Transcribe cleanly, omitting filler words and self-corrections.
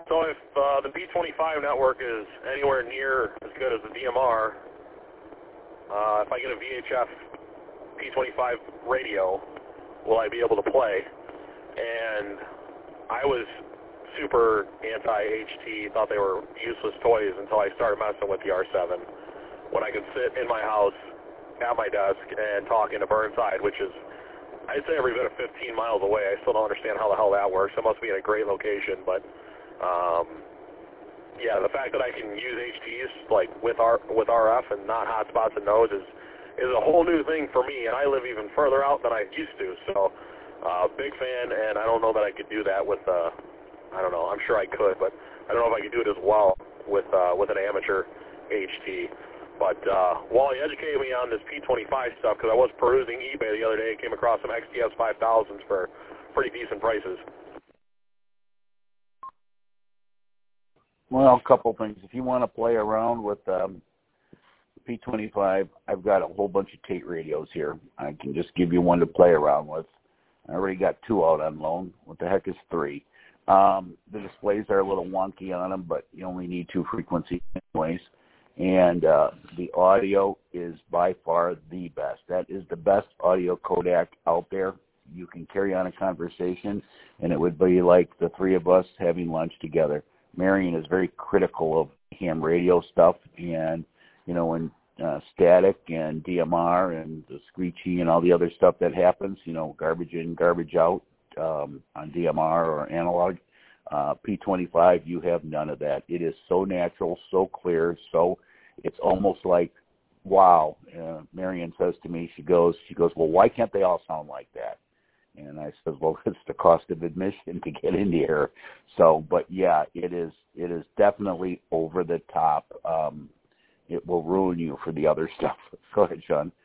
So if the P25 network is anywhere near as good as the DMR, if I get a VHF P25 radio, will I be able to play? And I was super anti-HT, thought they were useless toys until I started messing with the R7. When I could sit in my house at my desk and talk into Burnside, which is, I'd say every bit of 15 miles away. I still don't understand how the hell that works. It must be in a great location, but yeah, the fact that I can use HTs like with RF and not hotspots and nodes is a whole new thing for me, and I live even further out than I used to. So, big fan, and I don't know that I could do that with I don't know. I'm sure I could, but I don't know if I could do it as well with an amateur HT. But Wally, educated me on this P25 stuff because I was perusing eBay the other day and came across some XTS 5000s for pretty decent prices. Well, a couple things. If you want to play around with P25, I've got a whole bunch of Tate radios here. I can just give you one to play around with. I already got 2 out on loan. What the heck is 3? The displays are a little wonky on them, but you only need 2 frequencies anyways. And the audio is by far the best. That is the best audio codec out there. You can carry on a conversation, and it would be like the 3 of us having lunch together. Marion is very critical of ham radio stuff, and, you know, when static and DMR and the screechy and all the other stuff that happens, you know, garbage in, garbage out on DMR or analog. P25, you have none of that. It is so natural, so clear, so it's almost like, wow. Marion says to me, she goes, well, why can't they all sound like that? And I said, well, it's the cost of admission to get in here. So, but yeah, it is definitely over the top. It will ruin you for the other stuff. Go ahead, Sean.